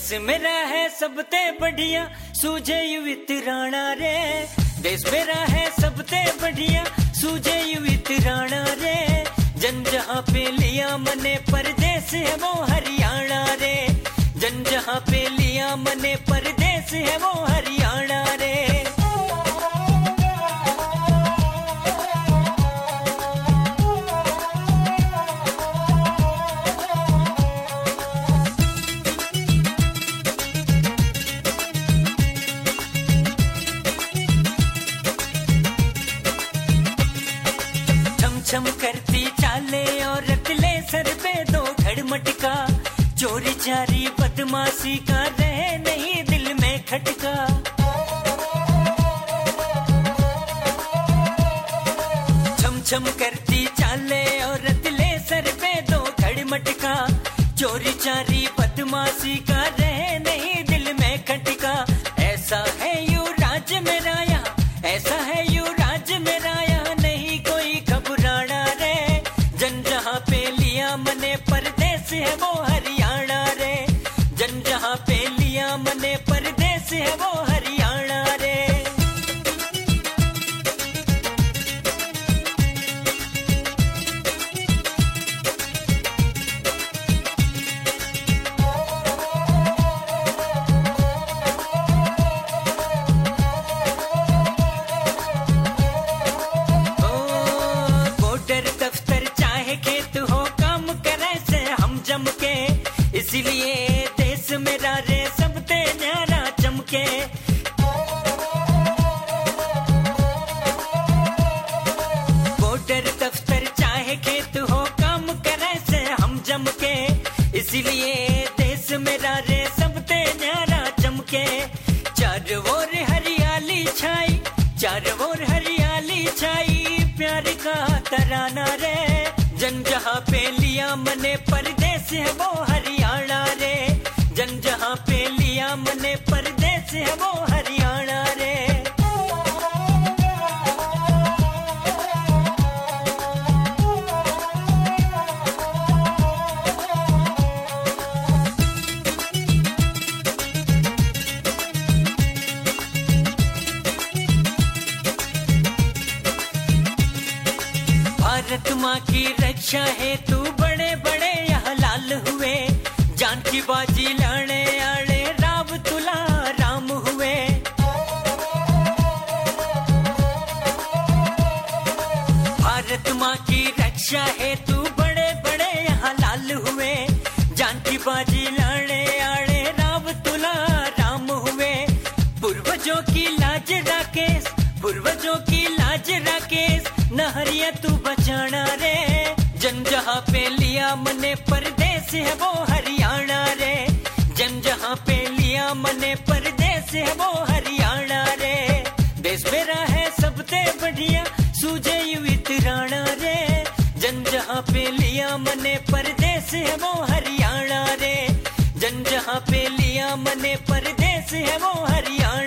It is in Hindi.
देश मेरा है सबते बढ़िया सूझे युवित राणा रे। देश मेरा है सबते बढ़िया सूझे युवित राणा रे। जन जहाँ पे लिया मने परदेश है वो हरियाणा रे। जन जहाँ पे लिया मने परदेश है वो हरियाणा रे। छम करती चाले और रतले सर पे दो घड़ मटका। चोरी चारी बदमाशी का रहे नहीं दिल में खटका। छम छम करती चाले और रतले सर पे दो घड़ मटका। चोरी चारी बदमाशी का रहे नहीं दिल में खटका। ऐसा है यू राज मेरा यहाँ, ऐसा है यू राज मेरा यहाँ, नहीं कोई घबराना रे। जन जहाँ पे लिया मने परदेश है वो हरियाणा रे। जन जहाँ पे लिया मने परदेश है वो हरियाणा रे। खेत हो काम करे से हम जम के, इसलिए देश मेरा रे सबते न्यारा चमके। बॉर्डर दफ्तर चाहे खेत हो काम करे से हम जम के, इसलिए देश मेरा रे सबते न्यारा चमके। चारों ओर हरियाली छाई, चारों ओर हरियाली छाई, प्यार का तराना रे। जन जहाँ पे लिया मने परदेश है वो हरियाणा रे। जन जहाँ पे लिया मने परदेश है वो हरियाणा रे। भारत माँ की रक्षा है तू बड़े बड़े यहाँ लाल हुए। जान की बाजी लाने आड़े राव तुला राम हुए। भारत माँ की रक्षा है तू बड़े बड़े यहाँ लाल हुए। जान की बाजी लाने आड़े राव तुला राम हुए। पूर्वजों की लाज राकेश, पूर्वजों की लाज राकेश, नहरिया तू बचाना रे। जन जहाँ पे लिया मने परदेश है वो हरियाणा रे। जन जहाँ पे लिया मने परदेश है वो हरियाणा रे। देश मेरा है सबते बढ़िया सूझे युवित राणा रे। जन जहाँ पे लिया मने परदेश है वो हरियाणा रे। जन जहाँ पे लिया मने परदेश है वो हरियाणा।